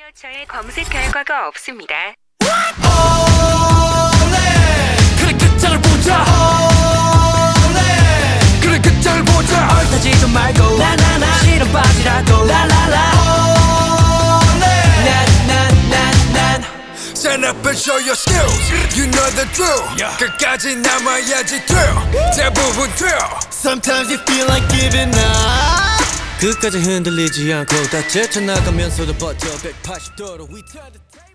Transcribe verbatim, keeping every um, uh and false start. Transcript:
저의 검색 결과가 없습니다. 그래 끝장을 보자. 그래 끝장을 보자. 얼타지도 말고 나나나 실은 빠지라도 라라라. 난난난난 Stand up and show your skills. You know the drill. 끝까지 남아야지 thrill. 대부분 thrill. Sometimes you feel like giving up. 끝까지 흔들리지 않고 다 제쳐나가면서도 버텨 백팔십 도로 We turn the